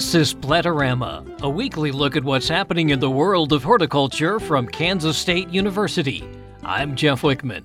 This is Plantorama, a weekly look at what's happening in the world of horticulture from Kansas State University. I'm Jeff Wickman.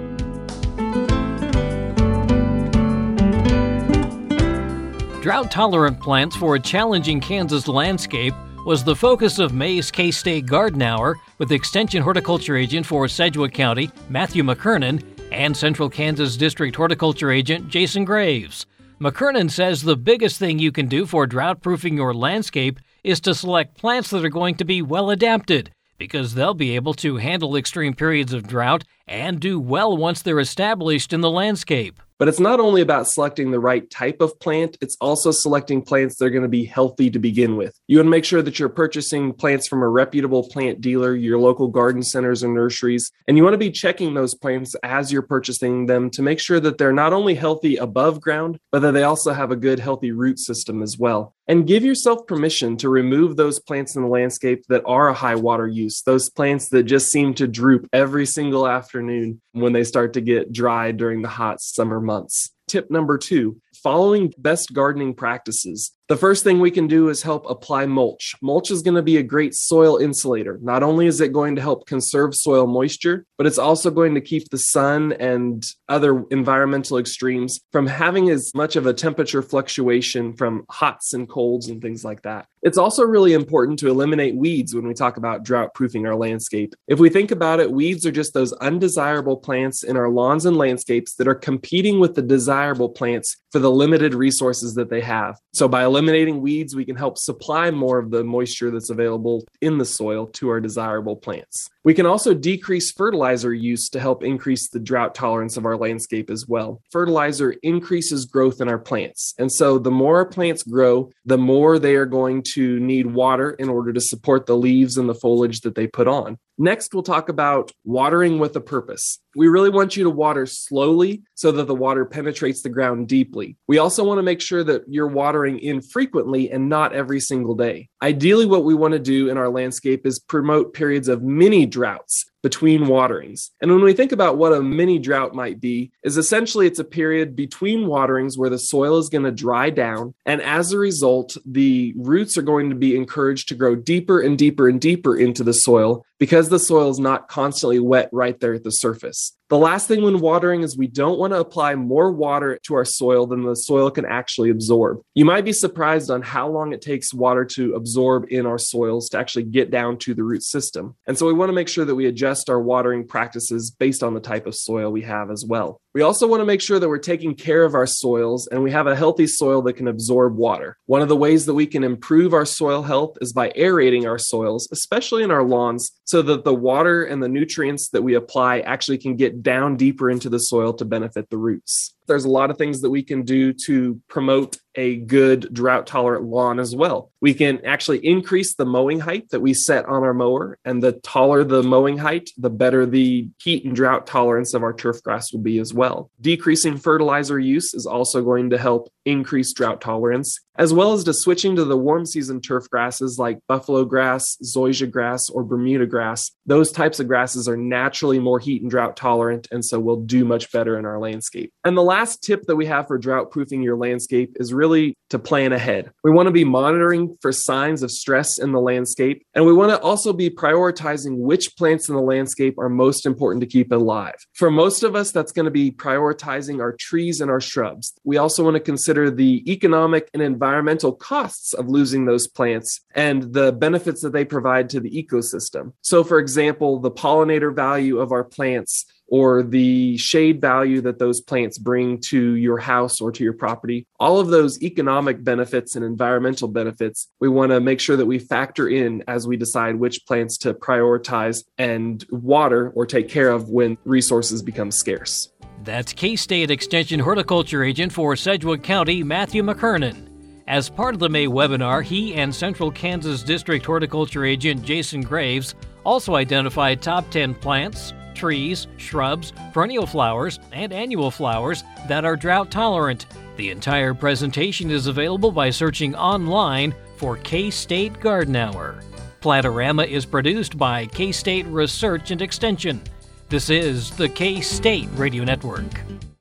Drought-tolerant plants for a challenging Kansas landscape was the focus of May's K-State Garden Hour with Extension Horticulture Agent for Sedgwick County, Matthew McKernan, and Central Kansas District Horticulture Agent Jason Graves. McKernan says the biggest thing you can do for drought-proofing your landscape is to select plants that are going to be well adapted, because they'll be able to handle extreme periods of drought and do well once they're established in the landscape. But it's not only about selecting the right type of plant, it's also selecting plants that are going to be healthy to begin with. You want to make sure that you're purchasing plants from a reputable plant dealer, your local garden centers and nurseries, and you want to be checking those plants as you're purchasing them to make sure that they're not only healthy above ground, but that they also have a good, healthy root system as well. And give yourself permission to remove those plants in the landscape that are a high water use, those plants that just seem to droop every single afternoon when they start to get dry during the hot summer months. Tip number 2, following best gardening practices. The first thing we can do is help apply mulch. Mulch is going to be a great soil insulator. Not only is it going to help conserve soil moisture, but it's also going to keep the sun and other environmental extremes from having as much of a temperature fluctuation from hots and colds and things like that. It's also really important to eliminate weeds when we talk about drought-proofing our landscape. If we think about it, weeds are just those undesirable plants in our lawns and landscapes that are competing with the desirable plants for the limited resources that they have. So by eliminating weeds, we can help supply more of the moisture that's available in the soil to our desirable plants. We can also decrease fertilizer use to help increase the drought tolerance of our landscape as well. Fertilizer increases growth in our plants. And so the more our plants grow, the more they are going to need water in order to support the leaves and the foliage that they put on. Next, we'll talk about watering with a purpose. We really want you to water slowly so that the water penetrates the ground deeply. We also want to make sure that you're watering infrequently and not every single day. Ideally, what we want to do in our landscape is promote periods of mini droughts between waterings. And when we think about what a mini drought might be, is essentially it's a period between waterings where the soil is going to dry down. And as a result, the roots are going to be encouraged to grow deeper and deeper and deeper into the soil because the soil is not constantly wet right there at the surface. The last thing when watering is we don't want to apply more water to our soil than the soil can actually absorb. You might be surprised on how long it takes water to absorb in our soils to actually get down to the root system. And so we want to make sure that we adjust our watering practices based on the type of soil we have as well. We also want to make sure that we're taking care of our soils and we have a healthy soil that can absorb water. One of the ways that we can improve our soil health is by aerating our soils, especially in our lawns, so that the water and the nutrients that we apply actually can get down deeper into the soil to benefit the roots. There's a lot of things that we can do to promote a good drought-tolerant lawn as well. We can actually increase the mowing height that we set on our mower, and the taller the mowing height, the better the heat and drought tolerance of our turf grass will be as well. Decreasing fertilizer use is also going to help increase drought tolerance, as well as to switching to the warm season turf grasses like buffalo grass, zoysia grass, or Bermuda grass. Those types of grasses are naturally more heat and drought tolerant, and so will do much better in our landscape. And the last tip that we have for drought-proofing your landscape is really to plan ahead. We want to be monitoring for signs of stress in the landscape, and we want to also be prioritizing which plants in the landscape are most important to keep alive. For most of us, that's going to be prioritizing our trees and our shrubs. We also want to consider the economic and environmental costs of losing those plants and the benefits that they provide to the ecosystem. So, for example, the pollinator value of our plants or the shade value that those plants bring to your house or to your property, all of those economic benefits and environmental benefits, we want to make sure that we factor in as we decide which plants to prioritize and water or take care of when resources become scarce. That's K-State Extension Horticulture Agent for Sedgwick County, Matthew McKernan. As part of the May webinar, he and Central Kansas District Horticulture Agent Jason Graves also identified top 10 plants, trees, shrubs, perennial flowers, and annual flowers that are drought tolerant. The entire presentation is available by searching online for K-State Garden Hour. Plantorama is produced by K-State Research and Extension. This is the K-State Radio Network.